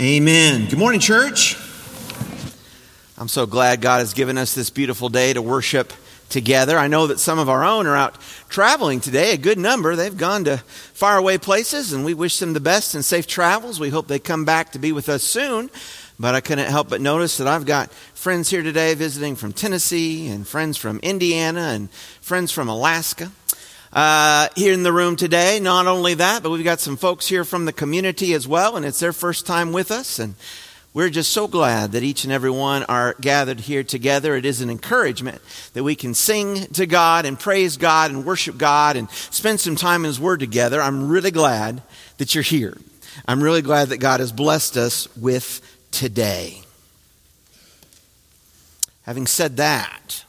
Amen. Good morning, church. I'm so glad God has given us this beautiful day to worship together. I know that some of our own are out traveling today, a good number. They've gone to faraway places, and we wish them the best and safe travels. We hope they come back to be with us soon. But I couldn't help but notice that I've got friends here today visiting from Tennessee, and friends from Indiana, and friends from Alaska. Here in the room today. Not only that, but we've got some folks here from the community as well, and it's their first time with us, and we're just so glad that each and every one are gathered here together. It is an encouragement that we can sing to God and praise God and worship God and spend some time in His Word together. I'm really glad that you're here. I'm really glad that God has blessed us with today. Having said that,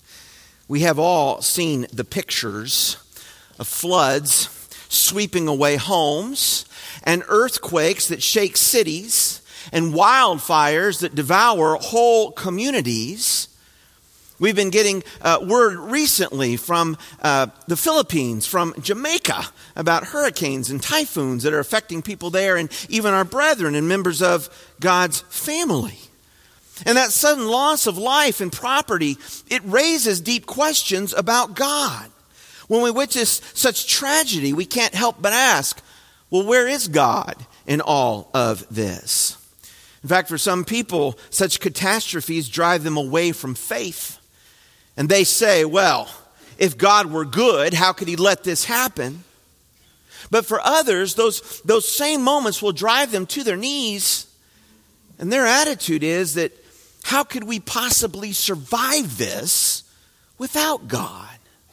we have all seen the pictures of floods sweeping away homes, and earthquakes that shake cities, and wildfires that devour whole communities. We've been getting word recently from the Philippines, from Jamaica, about hurricanes and typhoons that are affecting people there, and even our brethren and members of God's family. And that sudden loss of life and property, it raises deep questions about God. When we witness such tragedy, we can't help but ask, well, where is God in all of this? In fact, for some people, such catastrophes drive them away from faith. And they say, well, if God were good, how could He let this happen? But for others, those same moments will drive them to their knees. And their attitude is that, how could we possibly survive this without God?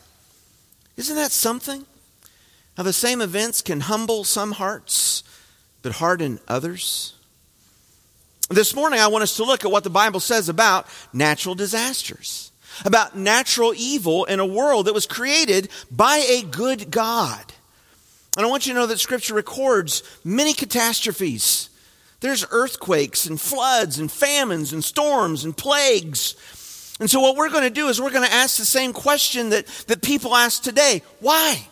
Isn't that something? How the same events can humble some hearts, but harden others. This morning, I want us to look at what the Bible says about natural disasters, about natural evil in a world that was created by a good God. And I want you to know that Scripture records many catastrophes. There's earthquakes and floods and famines and storms and plagues. And so what we're going to do is we're going to ask the same question that people ask today. Why?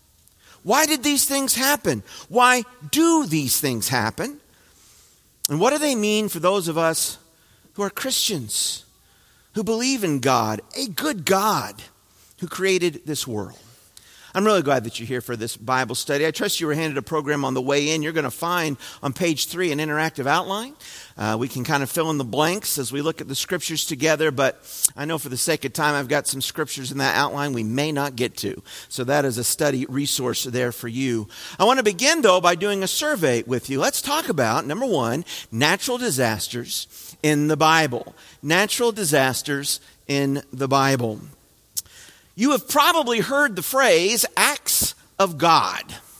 Why did these things happen? Why do these things happen? And what do they mean for those of us who are Christians, who believe in God, a good God who created this world? I'm really glad that you're here for this Bible study. I trust you were handed a program on the way in. You're going to find on page 3 an interactive outline. We can kind of fill in the blanks as we look at the scriptures together, but I know for the sake of time, I've got some scriptures in that outline we may not get to. So that is a study resource there for you. I want to begin, though, by doing a survey with you. Let's talk about, number 1, natural disasters in the Bible. Natural disasters in the Bible. You have probably heard the phrase, acts of God.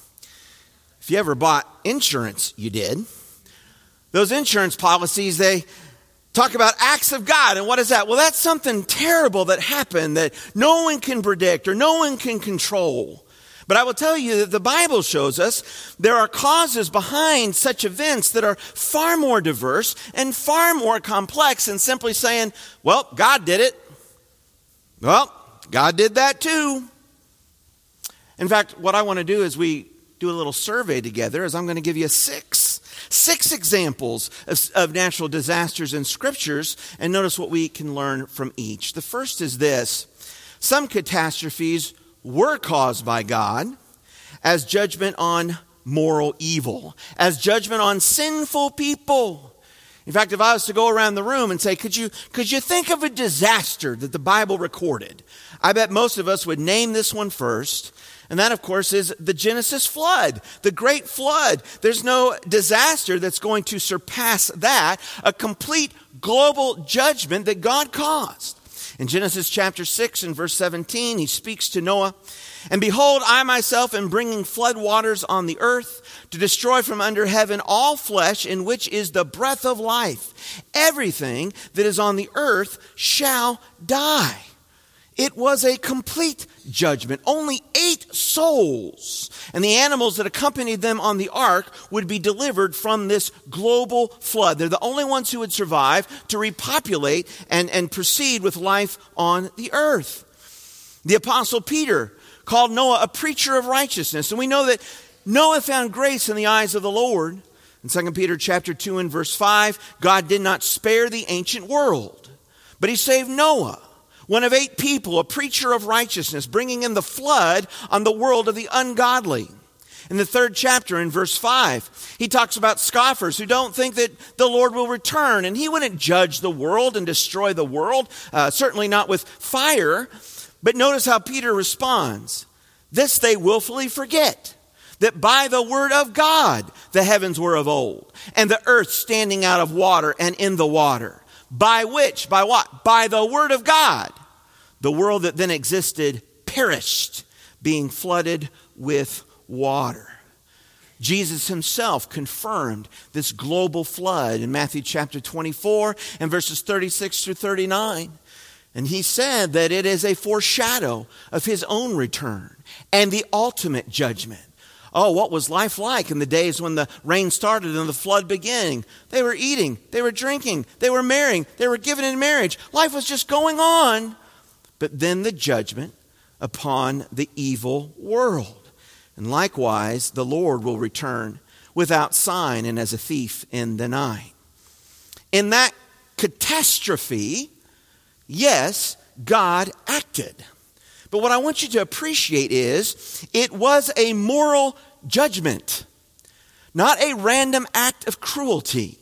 If you ever bought insurance, you did. Those insurance policies, they talk about acts of God. And what is that? Well, that's something terrible that happened that no one can predict or no one can control. But I will tell you that the Bible shows us there are causes behind such events that are far more diverse and far more complex than simply saying, well, God did it. Well, God did that too. In fact, what I want to do as we do a little survey together is I'm going to give you six examples of natural disasters in scriptures, and notice what we can learn from each. The first is this: some catastrophes were caused by God as judgment on moral evil, as judgment on sinful people. In fact, if I was to go around the room and say, could you think of a disaster that the Bible recorded? I bet most of us would name this one first. And that, of course, is the Genesis flood, the great flood. There's no disaster that's going to surpass that, a complete global judgment that God caused. In Genesis chapter 6 and verse 17, He speaks to Noah, "And behold, I myself am bringing flood waters on the earth to destroy from under heaven all flesh in which is the breath of life. Everything that is on the earth shall die." It was a complete judgment. Only 8 souls and the animals that accompanied them on the ark would be delivered from this global flood. They're the only ones who would survive to repopulate and proceed with life on the earth. The Apostle Peter called Noah a preacher of righteousness. And we know that Noah found grace in the eyes of the Lord. In 2 Peter chapter 2 and verse 5, God did not spare the ancient world, but he saved Noah, one of 8 people, a preacher of righteousness, bringing in the flood on the world of the ungodly. In the 3rd chapter, in verse 5, he talks about scoffers who don't think that the Lord will return, and he wouldn't judge the world and destroy the world, certainly not with fire. But notice how Peter responds. This they willfully forget, that by the word of God the heavens were of old, and the earth standing out of water and in the water. By which, by what? By the word of God, the world that then existed perished, being flooded with water. Jesus himself confirmed this global flood in Matthew chapter 24 and verses 36 through 39. And he said that it is a foreshadow of his own return and the ultimate judgment. Oh, what was life like in the days when the rain started and the flood began? They were eating, they were drinking, they were marrying, they were given in marriage. Life was just going on. But then the judgment upon the evil world. And likewise, the Lord will return without sign and as a thief in the night. In that catastrophe, yes, God acted. But what I want you to appreciate is it was a moral judgment, not a random act of cruelty.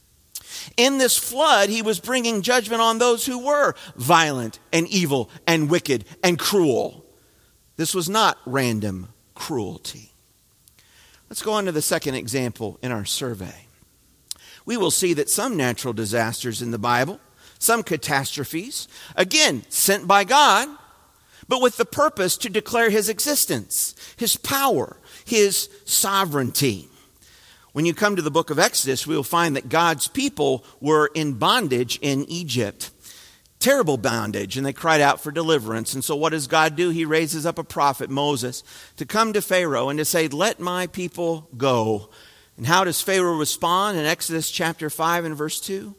In this flood, he was bringing judgment on those who were violent and evil and wicked and cruel. This was not random cruelty. Let's go on to the second example in our survey. We will see that some natural disasters in the Bible, some catastrophes, again, sent by God, but with the purpose to declare his existence, his power, his sovereignty. When you come to the book of Exodus, we will find that God's people were in bondage in Egypt. Terrible bondage, and they cried out for deliverance. And so what does God do? He raises up a prophet, Moses, to come to Pharaoh and to say, let my people go. And how does Pharaoh respond in Exodus chapter 5 and verse 2?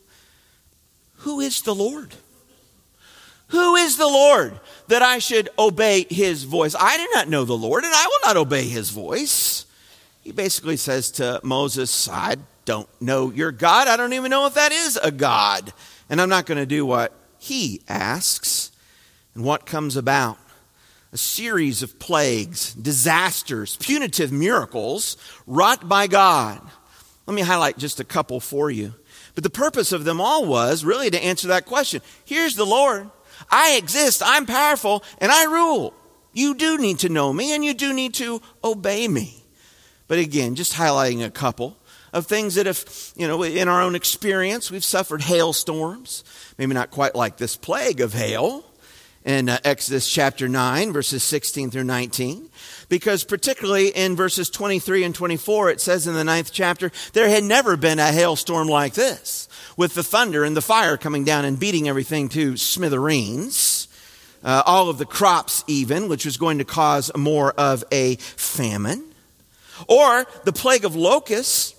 Who is the Lord? Who is the Lord that I should obey his voice? I do not know the Lord, and I will not obey his voice. He basically says to Moses, I don't know your God. I don't even know if that is a God. And I'm not going to do what he asks. And what comes about? A series of plagues, disasters, punitive miracles wrought by God. Let me highlight just a couple for you. But the purpose of them all was really to answer that question. Here's the Lord. I exist, I'm powerful, and I rule. You do need to know me, and you do need to obey me. But again, just highlighting a couple of things that if, in our own experience, we've suffered hailstorms. Maybe not quite like this plague of hail in Exodus chapter 9, verses 16 through 19. Because particularly in verses 23 and 24, it says in the 9th chapter, there had never been a hailstorm like this, with the thunder and the fire coming down and beating everything to smithereens. All of the crops even, which was going to cause more of a famine. Or the plague of locusts,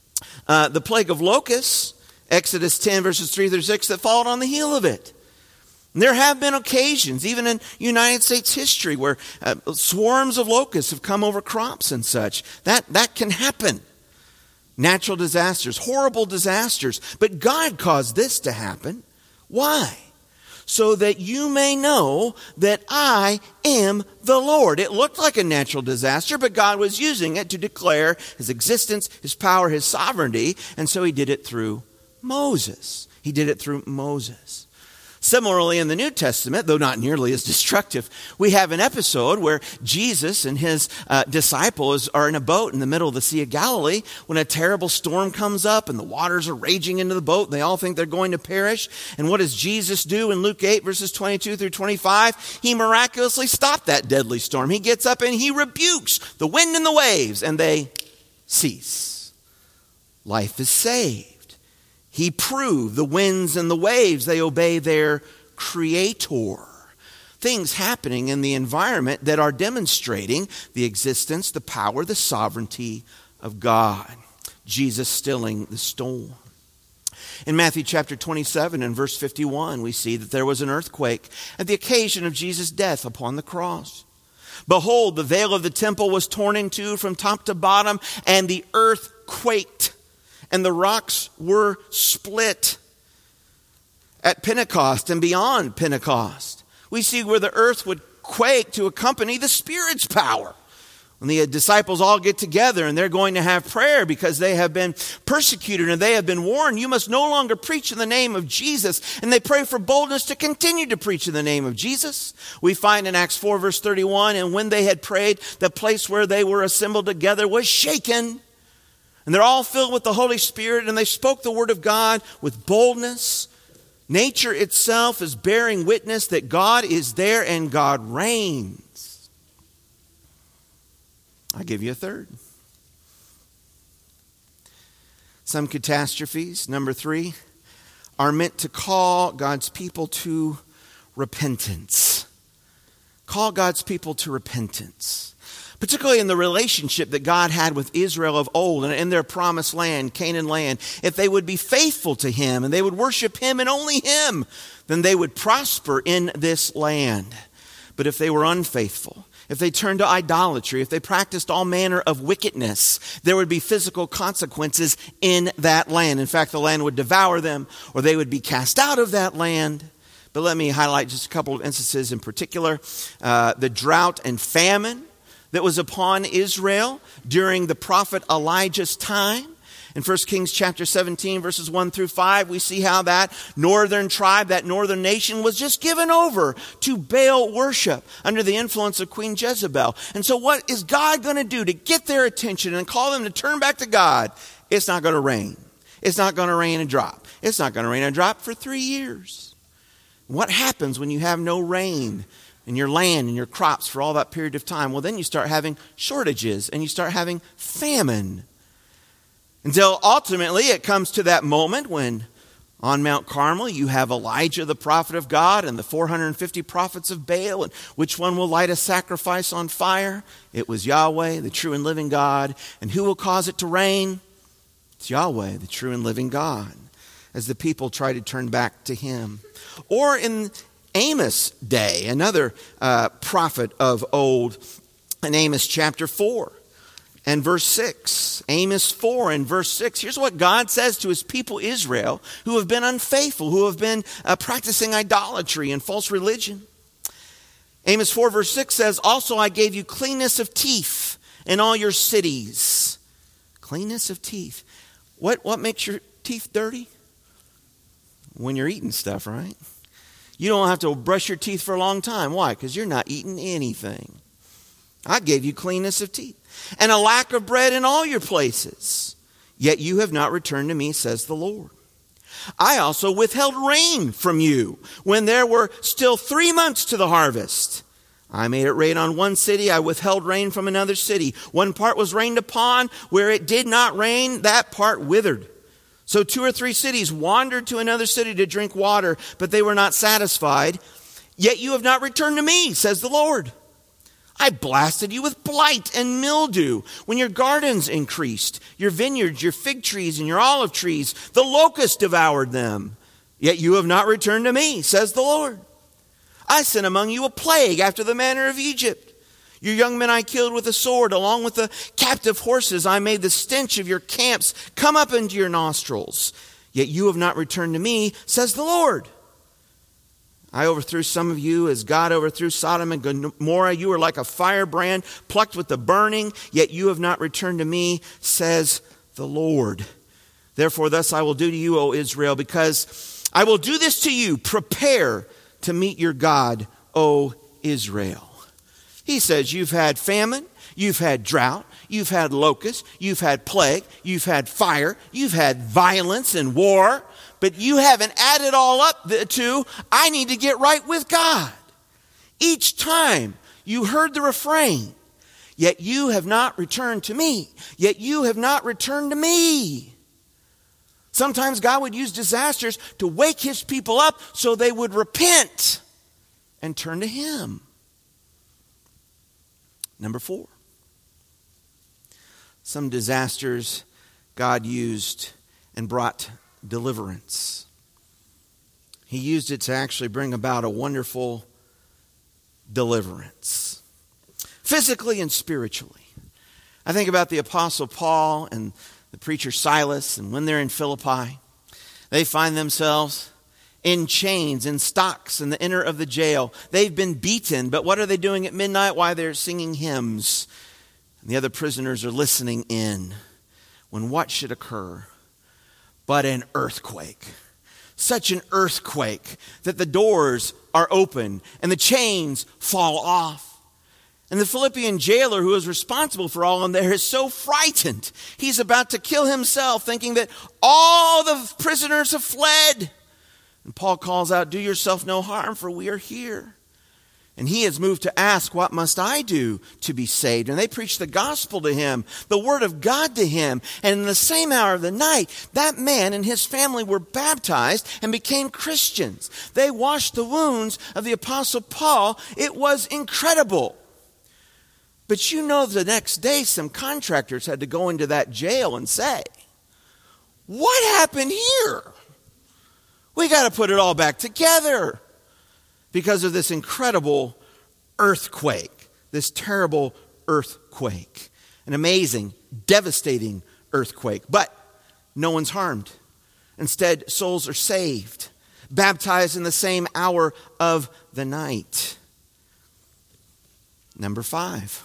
Exodus 10 verses 3 through 6, that followed on the heel of it. And there have been occasions, even in United States history, where swarms of locusts have come over crops and such. That can happen. Natural disasters, horrible disasters. But God caused this to happen. Why? So that you may know that I am the Lord. It looked like a natural disaster, but God was using it to declare his existence, his power, his sovereignty. And so he did it through Moses. He did it through Moses. Similarly, in the New Testament, though not nearly as destructive, we have an episode where Jesus and his disciples are in a boat in the middle of the Sea of Galilee when a terrible storm comes up and the waters are raging into the boat. And they all think they're going to perish. And what does Jesus do in Luke 8, verses 22 through 25? He miraculously stopped that deadly storm. He gets up and he rebukes the wind and the waves, and they cease. Life is saved. He proved the winds and the waves, they obey their creator. Things happening in the environment that are demonstrating the existence, the power, the sovereignty of God. Jesus stilling the storm. In Matthew chapter 27 and verse 51, we see that there was an earthquake at the occasion of Jesus' death upon the cross. Behold, the veil of the temple was torn in two from top to bottom, and the earth quaked and the rocks were split. At Pentecost and beyond Pentecost, we see where the earth would quake to accompany the Spirit's power. When the disciples all get together and they're going to have prayer because they have been persecuted and they have been warned, you must no longer preach in the name of Jesus. And they pray for boldness to continue to preach in the name of Jesus. We find in Acts 4 verse 31, and when they had prayed, the place where they were assembled together was shaken. And they're all filled with the Holy Spirit, and they spoke the word of God with boldness. Nature itself is bearing witness that God is there and God reigns. I'll give you a third. Some catastrophes, number 3, are meant to call God's people to repentance. Call God's people to repentance. Particularly in the relationship that God had with Israel of old and in their promised land, Canaan land. If they would be faithful to Him and they would worship Him and only Him, then they would prosper in this land. But if they were unfaithful, if they turned to idolatry, if they practiced all manner of wickedness, there would be physical consequences in that land. In fact, the land would devour them, or they would be cast out of that land. But let me highlight just a couple of instances in particular. The drought and famine that was upon Israel during the prophet Elijah's time. In 1 Kings chapter 17, verses 1 through 5, we see how that northern tribe, that northern nation, was just given over to Baal worship under the influence of Queen Jezebel. And so what is God going to do to get their attention and call them to turn back to God? It's not going to rain. It's not going to rain and drop. It's not going to rain and drop for 3 years. What happens when you have no rain in your land and your crops for all that period of time? Well, then you start having shortages and you start having famine. Until ultimately it comes to that moment when on Mount Carmel you have Elijah the prophet of God and the 450 prophets of Baal. And which one will light a sacrifice on fire? It was Yahweh, the true and living God. And who will cause it to rain? It's Yahweh, the true and living God, as the people try to turn back to Him. Or in Amos' day, another prophet of old, in Amos chapter 4 and verse 6. Amos 4 and verse 6. Here's what God says to His people Israel, who have been unfaithful, who have been practicing idolatry and false religion. Amos 4 verse 6 says, "Also I gave you cleanness of teeth in all your cities." Cleanness of teeth. What makes your teeth dirty? When you're eating stuff, right? You don't have to brush your teeth for a long time. Why? Because you're not eating anything. I gave you cleanness of teeth and a lack of bread in all your places. Yet you have not returned to me, says the Lord. I also withheld rain from you when there were still 3 months to the harvest. I made it rain on one city. I withheld rain from another city. One part was rained upon. Where it did not rain, that part withered. So 2 or 3 cities wandered to another city to drink water, but they were not satisfied. Yet you have not returned to me, says the Lord. I blasted you with blight and mildew when your gardens increased, your vineyards, your fig trees, and your olive trees. The locust devoured them. Yet you have not returned to me, says the Lord. I sent among you a plague after the manner of Egypt. Your young men I killed with a sword, along with the captive horses. I made the stench of your camps come up into your nostrils. Yet you have not returned to me, says the Lord. I overthrew some of you as God overthrew Sodom and Gomorrah. You are like a firebrand plucked with the burning, yet you have not returned to me, says the Lord. Therefore, thus I will do to you, O Israel, because I will do this to you. Prepare to meet your God, O Israel. He says you've had famine, you've had drought, you've had locust, you've had plague, you've had fire, you've had violence and war, but you haven't added all up to, I need to get right with God. Each time you heard the refrain, yet you have not returned to me, yet you have not returned to me. Sometimes God would use disasters to wake His people up so they would repent and turn to Him. Number 4. Some disasters God used and brought deliverance. He used it to actually bring about a wonderful deliverance, physically and spiritually. I think about the Apostle Paul and the preacher Silas, and when they're in Philippi, they find themselves in chains, in stocks, in the inner of the jail. They've been beaten, but what are they doing at midnight? Why, they're singing hymns. And the other prisoners are listening in. When what should occur but an earthquake? Such an earthquake that the doors are open and the chains fall off. And the Philippian jailer who is responsible for all in there is so frightened. He's about to kill himself, thinking that all the prisoners have fled. And Paul calls out, "Do yourself no harm, for we are here." And he is moved to ask, "What must I do to be saved?" And they preach the gospel to him, the word of God to him. And in the same hour of the night, that man and his family were baptized and became Christians. They washed the wounds of the Apostle Paul. It was incredible. But you know, the next day, some contractors had to go into that jail and say, "What happened here? We got to put it all back together." Because of this incredible earthquake, this terrible earthquake, an amazing, devastating earthquake. But no one's harmed. Instead, souls are saved, baptized in the same hour of the night. Number 5.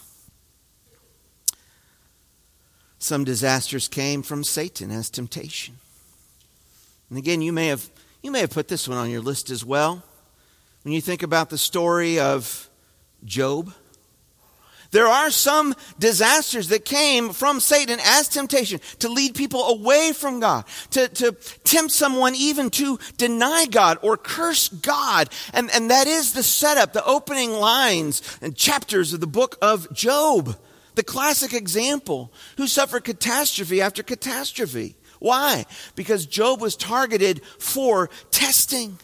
Some disasters came from Satan as temptation. And again, you may have put this one on your list as well. When you think about the story of Job, there are some disasters that came from Satan as temptation to lead people away from God, to tempt someone even to deny God or curse God. And that is the setup, the opening lines and chapters of the book of Job. The classic example, who suffered catastrophe after catastrophe. Why? Because Job was targeted for testing.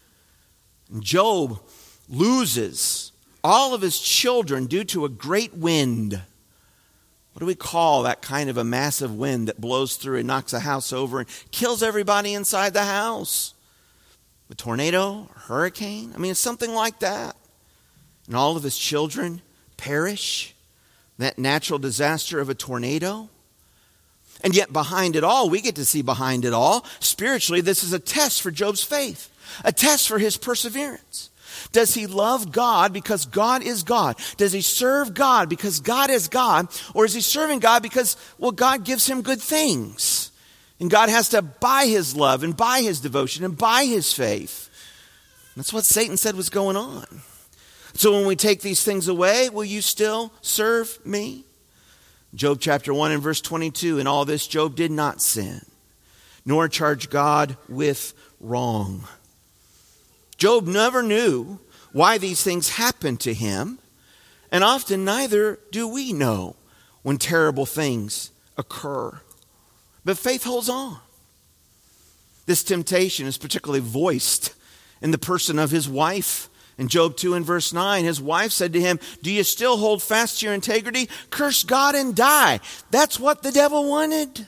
Job loses all of his children due to a great wind. What do we call that kind of a massive wind that blows through and knocks a house over and kills everybody inside the house? A tornado, a hurricane? I mean, it's something like that. And all of his children perish. That natural disaster of a tornado. And yet behind it all, we get to see behind it all, spiritually, this is a test for Job's faith. A test for his perseverance. Does he love God because God is God? Does he serve God because God is God? Or is he serving God because, well, God gives him good things? And God has to buy his love and buy his devotion and buy his faith. That's what Satan said was going on. So when we take these things away, will you still serve me? Job chapter 1 and verse 22, "In all this Job did not sin, nor charge God with wrong." Job never knew why these things happened to him, and often neither do we know when terrible things occur. But faith holds on. This temptation is particularly voiced in the person of his wife. In Job 2 and verse 9, his wife said to him, "Do you still hold fast to your integrity? Curse God and die." That's what the devil wanted.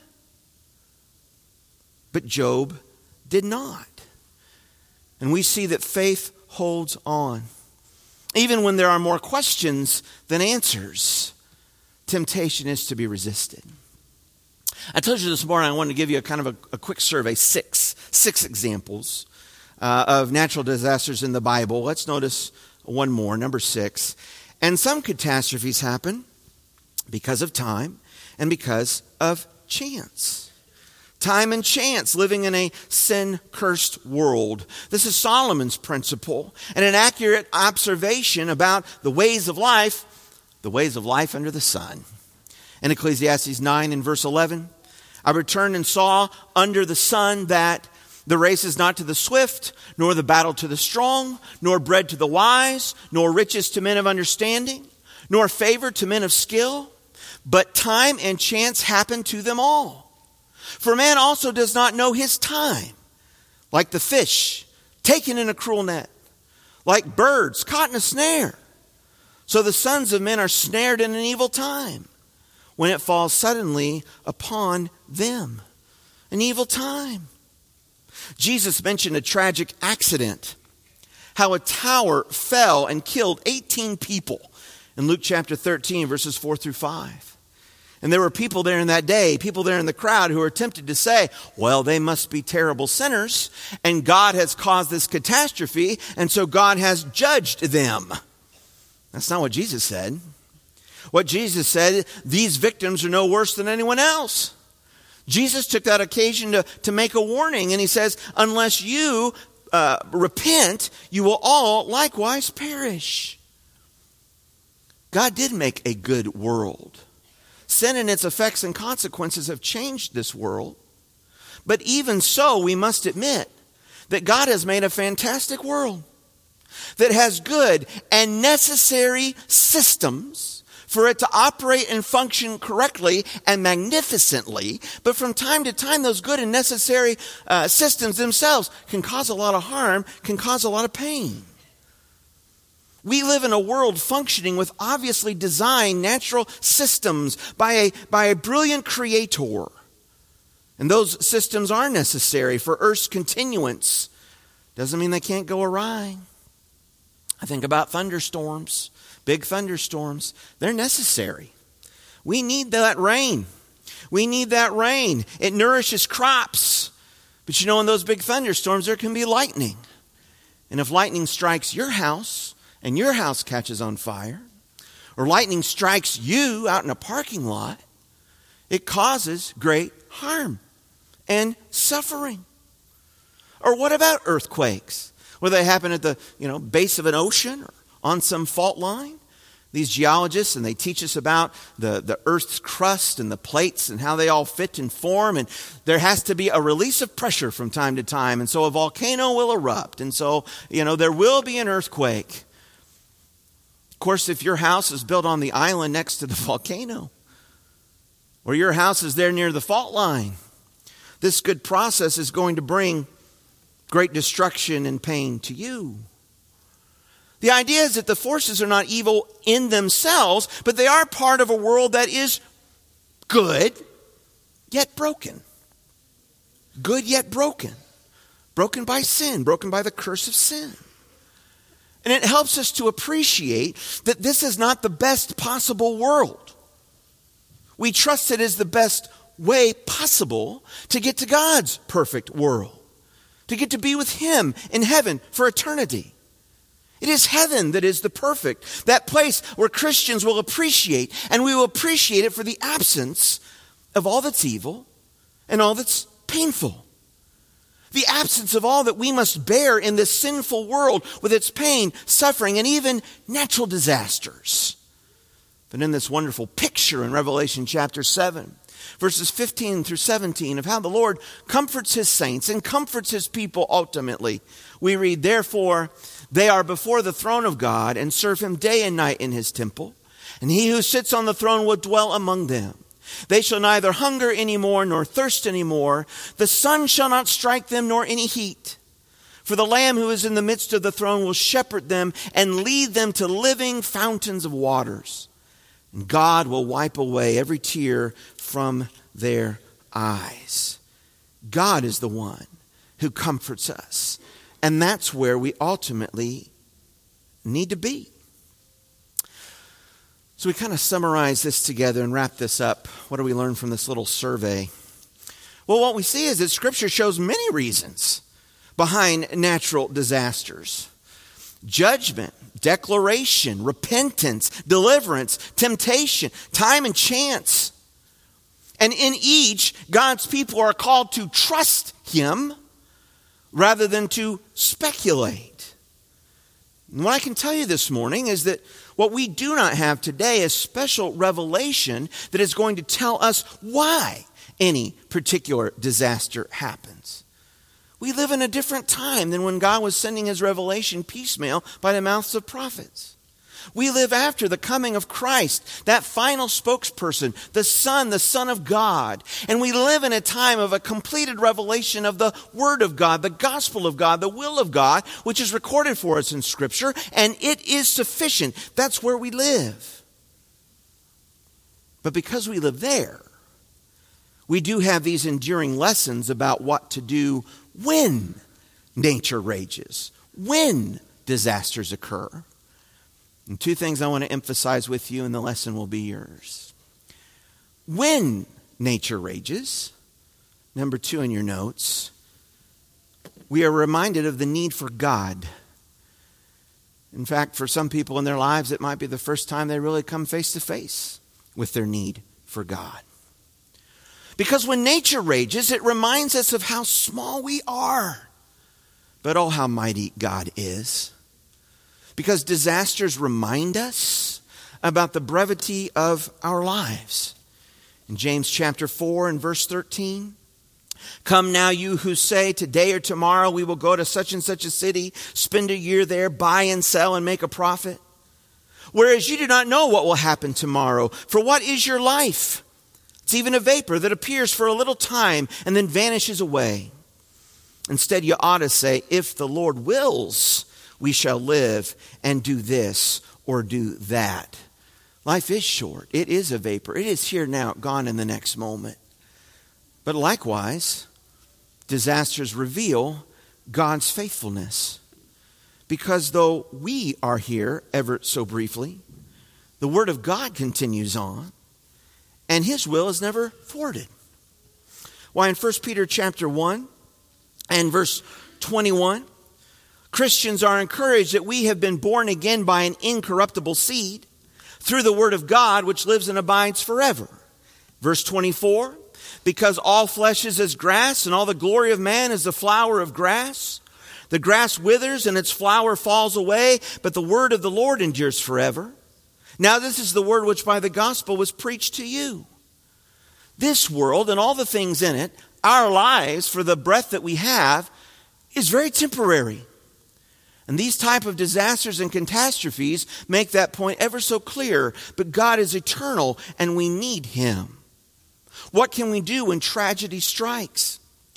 But Job did not. And we see that faith holds on. Even when there are more questions than answers, temptation is to be resisted. I told you this morning I wanted to give you a kind of a quick survey, six examples of natural disasters in the Bible. Let's notice one more, number 6. And some catastrophes happen because of time and because of chance. Time and chance, living in a sin-cursed world. This is Solomon's principle and an accurate observation about the ways of life under the sun. In Ecclesiastes 9 and verse 11, "I returned and saw under the sun that the race is not to the swift, nor the battle to the strong, nor bread to the wise, nor riches to men of understanding, nor favor to men of skill, but time and chance happen to them all. For man also does not know his time, like the fish taken in a cruel net, like birds caught in a snare. So the sons of men are snared in an evil time, when it falls suddenly upon them." An evil time. Jesus mentioned a tragic accident, how a tower fell and killed 18 people in Luke chapter 13, verses 4 through 5. And there were people there in that day, people there in the crowd who were tempted to say, well, they must be terrible sinners, and God has caused this catastrophe, and so God has judged them. That's not what Jesus said. What Jesus said, these victims are no worse than anyone else. Jesus took that occasion to make a warning, and he says, unless you repent, you will all likewise perish. God did make a good world. Sin and its effects and consequences have changed this world. But even so, we must admit that God has made a fantastic world that has good and necessary systems for it to operate and function correctly and magnificently. But from time to time, those good and necessary systems themselves can cause a lot of harm, can cause a lot of pain. We live in a world functioning with obviously designed natural systems by a brilliant creator. And those systems are necessary for Earth's continuance. Doesn't mean they can't go awry. I think about thunderstorms, big thunderstorms. They're necessary. We need that rain. We need that rain. It nourishes crops. But you know, in those big thunderstorms, there can be lightning. And if lightning strikes your house, and your house catches on fire, or lightning strikes you out in a parking lot, it causes great harm and suffering. Or what about earthquakes? Whether they happen at the base of an ocean or on some fault line. These geologists, and they teach us about the Earth's crust and the plates and how they all fit and form. And there has to be a release of pressure from time to time. And so a volcano will erupt. And so, there will be an earthquake. Of course, if your house is built on the island next to the volcano, or your house is there near the fault line, this good process is going to bring great destruction and pain to you. The idea is that the forces are not evil in themselves, but they are part of a world that is good, yet broken. Good, yet broken. Broken by sin, broken by the curse of sin. And it helps us to appreciate that this is not the best possible world. We trust it is the best way possible to get to God's perfect world, to get to be with Him in heaven for eternity. It is heaven that is the perfect, that place where Christians will appreciate, and we will appreciate it for the absence of all that's evil and all that's painful. The absence of all that we must bear in this sinful world with its pain, suffering, and even natural disasters. But in this wonderful picture in Revelation chapter 7, verses 15 through 17 of how the Lord comforts His saints and comforts His people ultimately, we read, therefore, they are before the throne of God and serve Him day and night in His temple. And He who sits on the throne will dwell among them. They shall neither hunger any more nor thirst any more. The sun shall not strike them nor any heat. For the Lamb who is in the midst of the throne will shepherd them and lead them to living fountains of waters. And God will wipe away every tear from their eyes. God is the one who comforts us. And that's where we ultimately need to be. So we kind of summarize this together and wrap this up. What do we learn from this little survey? Well, what we see is that Scripture shows many reasons behind natural disasters. Judgment, declaration, repentance, deliverance, temptation, time and chance. And in each, God's people are called to trust Him rather than to speculate. And what I can tell you this morning is that what we do not have today is special revelation that is going to tell us why any particular disaster happens. We live in a different time than when God was sending His revelation piecemeal by the mouths of prophets. We live after the coming of Christ, that final spokesperson, the Son of God. And we live in a time of a completed revelation of the Word of God, the gospel of God, the will of God, which is recorded for us in Scripture, and it is sufficient. That's where we live. But because we live there, we do have these enduring lessons about what to do when nature rages, when disasters occur. And two things I want to emphasize with you, and the lesson will be yours. when nature rages, number 2 in your notes, we are reminded of the need for God. In fact, for some people in their lives, it might be the first time they really come face to face with their need for God. Because when nature rages, it reminds us of how small we are, but oh, how mighty God is. Because disasters remind us about the brevity of our lives. In James chapter 4 and verse 13, "Come now, you who say, today or tomorrow we will go to such and such a city, spend a year there, buy and sell and make a profit. Whereas you do not know what will happen tomorrow. For what is your life? It's even a vapor that appears for a little time and then vanishes away. Instead, you ought to say, if the Lord wills, we shall live and do this or do that." Life is short. It is a vapor. It is here now, gone in the next moment. But likewise, disasters reveal God's faithfulness. Because though we are here ever so briefly, the Word of God continues on, and His will is never thwarted. Why, in 1 Peter chapter 1 and verse 21, Christians are encouraged that we have been born again by an incorruptible seed through the Word of God, which lives and abides forever. Verse 24, "Because all flesh is as grass, and all the glory of man is the flower of grass. The grass withers and its flower falls away, but the word of the Lord endures forever. Now this is the word which by the gospel was preached to you." This world and all the things in it, our lives, for the breath that we have, is very temporary. And these type of disasters and catastrophes make that point ever so clear. But God is eternal, and we need Him. What can we do when tragedy strikes?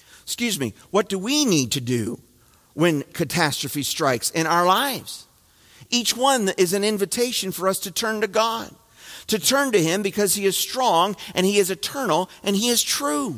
What do we need to do when catastrophe strikes in our lives? Each one is an invitation for us to turn to God. To turn to Him because He is strong, and He is eternal, and He is true.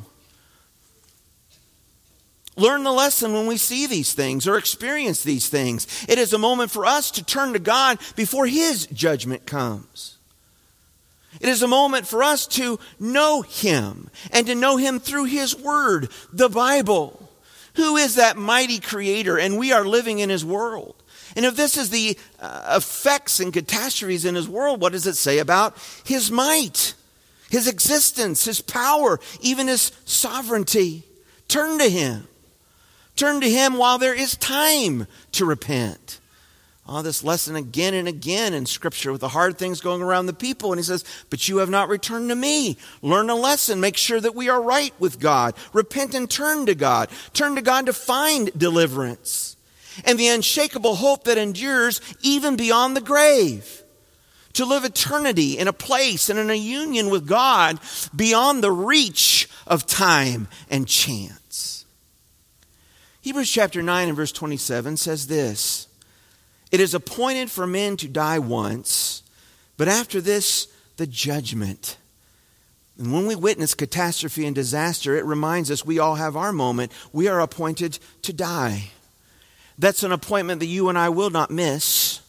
Learn the lesson when we see these things or experience these things. It is a moment for us to turn to God before His judgment comes. It is a moment for us to know Him and to know Him through His Word, the Bible. Who is that mighty Creator? And we are living in His world. And if this is the effects and catastrophes in His world, what does it say about His might, His existence, His power, even His sovereignty? Turn to Him. Turn to Him while there is time to repent. This lesson again and again in Scripture with the hard things going around the people. And He says, but you have not returned to me. Learn a lesson. Make sure that we are right with God. Repent and turn to God. Turn to God to find deliverance. And the unshakable hope that endures even beyond the grave. To live eternity in a place and in a union with God beyond the reach of time and chance. Hebrews chapter 9 and verse 27 says this: "It is appointed for men to die once, but after this, the judgment." And when we witness catastrophe and disaster, it reminds us we all have our moment. We are appointed to die. That's an appointment that you and I will not miss.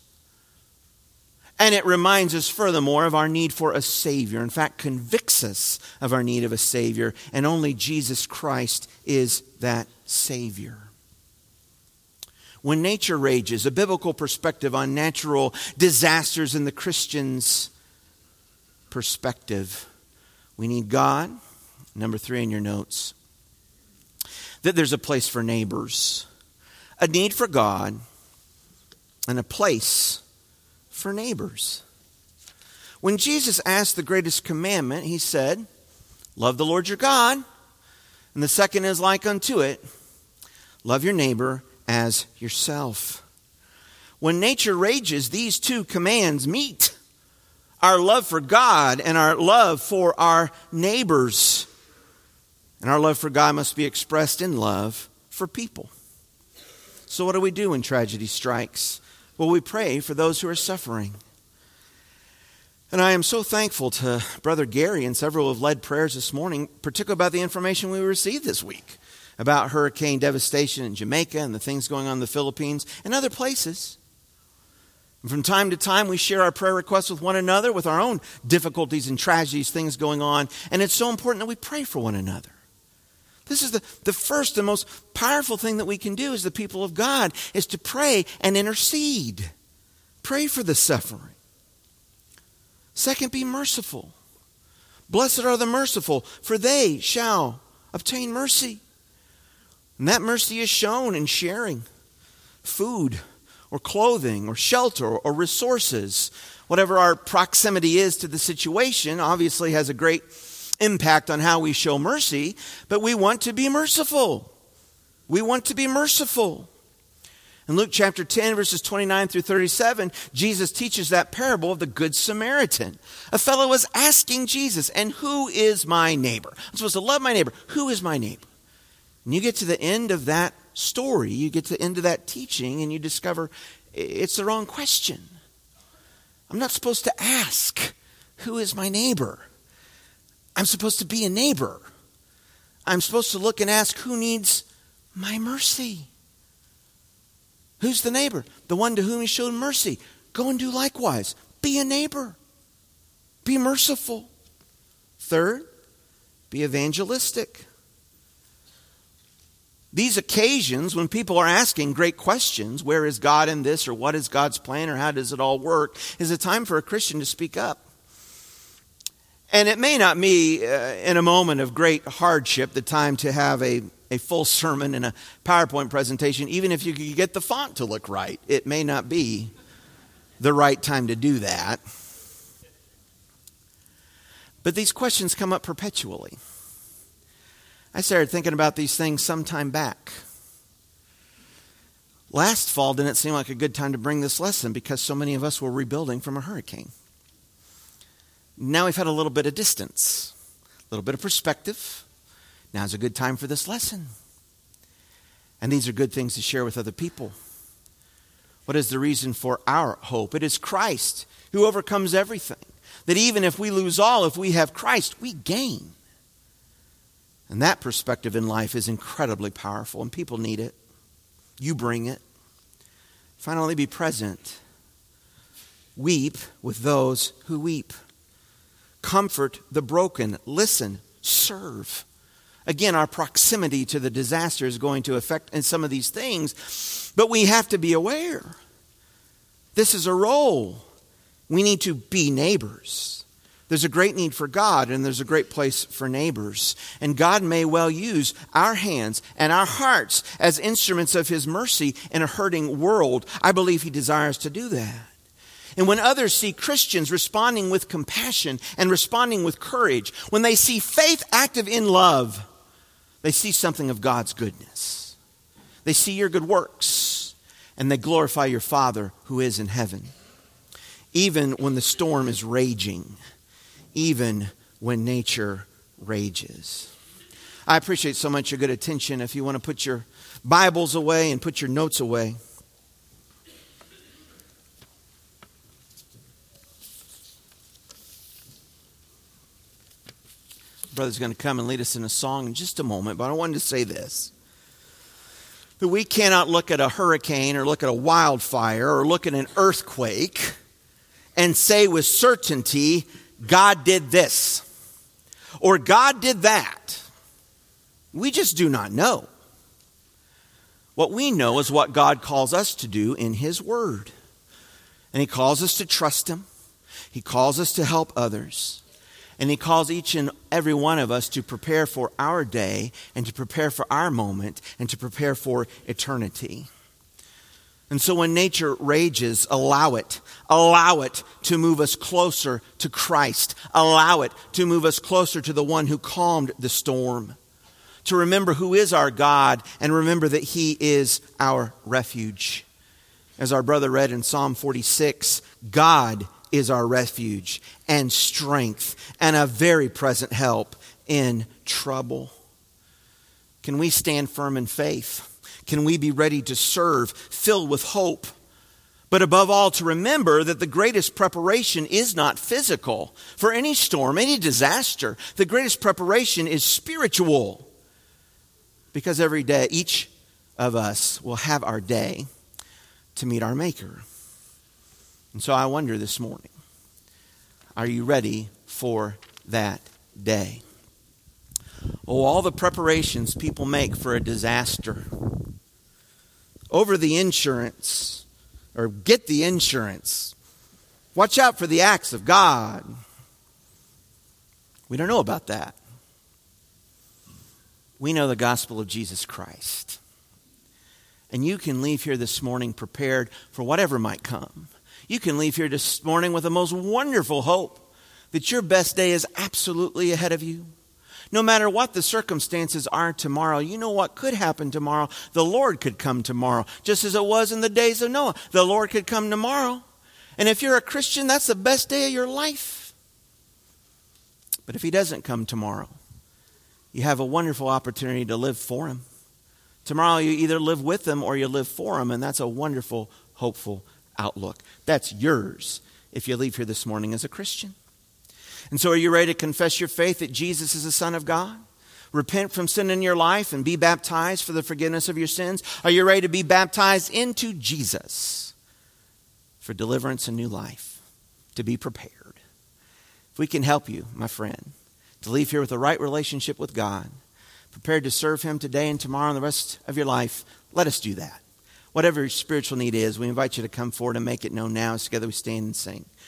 And it reminds us furthermore of our need for a Savior. In fact, convicts us of our need of a Savior. And only Jesus Christ is that Savior. When nature rages, a biblical perspective on natural disasters in the Christian's perspective. We need God. Number 3 in your notes. That there's a place for neighbors. A need for God and a place for neighbors. When Jesus asked the greatest commandment, He said, love the Lord your God. And the second is like unto it, love your neighbor as yourself. When nature rages, these two commands meet. Our love for God and our love for our neighbors. And our love for God must be expressed in love for people. So what do we do when tragedy strikes? Well, we pray for those who are suffering. And I am so thankful to Brother Gary and several who have led prayers this morning, particularly about the information we received this week about hurricane devastation in Jamaica and the things going on in the Philippines and other places. From time to time, we share our prayer requests with one another, with our own difficulties and tragedies, things going on. And it's so important that we pray for one another. This is the first and most powerful thing that we can do as the people of God, is to pray and intercede. Pray for the suffering. Second, be merciful. Blessed are the merciful, for they shall obtain mercy. And that mercy is shown in sharing food or clothing or shelter or resources. Whatever our proximity is to the situation obviously has a great impact on how we show mercy, but we want to be merciful. We want to be merciful. In Luke chapter 10, verses 29 through 37, Jesus teaches that parable of the Good Samaritan. A fellow was asking Jesus, and who is my neighbor? I'm supposed to love my neighbor. Who is my neighbor? And you get to the end of that story, you get to the end of that teaching, and you discover it's the wrong question. I'm not supposed to ask, who is my neighbor? I'm supposed to be a neighbor. I'm supposed to look and ask, who needs my mercy? Who's the neighbor? The one to whom he showed mercy. Go and do likewise. Be a neighbor. Be merciful. Third, be evangelistic. These occasions when people are asking great questions, where is God in this, or what is God's plan, or how does it all work, is a time for a Christian to speak up. And it may not be in a moment of great hardship the time to have a full sermon and a PowerPoint presentation. Even if you could get the font to look right, it may not be the right time to do that. But these questions come up perpetually. I started thinking about these things some time back. Last fall didn't seem like a good time to bring this lesson because so many of us were rebuilding from a hurricane. Now we've had a little bit of distance, a little bit of perspective. Now's a good time for this lesson. And these are good things to share with other people. What is the reason for our hope? It is Christ who overcomes everything. That even if we lose all, if we have Christ, we gain. And that perspective in life is incredibly powerful, and people need it. You bring it. Finally, be present. Weep with those who weep. Comfort the broken. Listen. Serve. Again, our proximity to the disaster is going to affect in some of these things, but we have to be aware. This is a role. We need to be neighbors. There's a great need for God, and there's a great place for neighbors. And God may well use our hands and our hearts as instruments of His mercy in a hurting world. I believe He desires to do that. And when others see Christians responding with compassion and responding with courage, when they see faith active in love, they see something of God's goodness. They see your good works, and they glorify your Father who is in heaven. Even when the storm is raging, even when nature rages. I appreciate so much your good attention. If you want to put your Bibles away and put your notes away. Brother's going to come and lead us in a song in just a moment, but I wanted to say this. That we cannot look at a hurricane or look at a wildfire or look at an earthquake and say with certainty, God did this or God did that. We just do not know. What we know is what God calls us to do in His Word. And He calls us to trust Him. He calls us to help others. And He calls each and every one of us to prepare for our day and to prepare for our moment and to prepare for eternity. And so when nature rages, allow it. Allow it to move us closer to Christ. Allow it to move us closer to the one who calmed the storm. To remember who is our God and remember that He is our refuge. As our brother read in Psalm 46, God is our refuge and strength and a very present help in trouble. Can we stand firm in faith? Can we be ready to serve, filled with hope? But above all, to remember that the greatest preparation is not physical. For any storm, any disaster, the greatest preparation is spiritual. Because every day, each of us will have our day to meet our Maker. And so I wonder this morning, are you ready for that day? Oh, all the preparations people make for a disaster. Over the insurance, or get the insurance. Watch out for the acts of God. We don't know about that. We know the gospel of Jesus Christ. And you can leave here this morning prepared for whatever might come. You can leave here this morning with the most wonderful hope that your best day is absolutely ahead of you. No matter what the circumstances are tomorrow, you know what could happen tomorrow? The Lord could come tomorrow, just as it was in the days of Noah. The Lord could come tomorrow. And if you're a Christian, that's the best day of your life. But if he doesn't come tomorrow, you have a wonderful opportunity to live for him. Tomorrow you either live with him or you live for him, and that's a wonderful, hopeful outlook. That's yours if you leave here this morning as a Christian. And so are you ready to confess your faith that Jesus is the Son of God? Repent from sin in your life and be baptized for the forgiveness of your sins? Are you ready to be baptized into Jesus for deliverance and new life? To be prepared. If we can help you, my friend, to leave here with the right relationship with God, prepared to serve him today and tomorrow and the rest of your life, let us do that. Whatever your spiritual need is, we invite you to come forward and make it known now as together we stand and sing.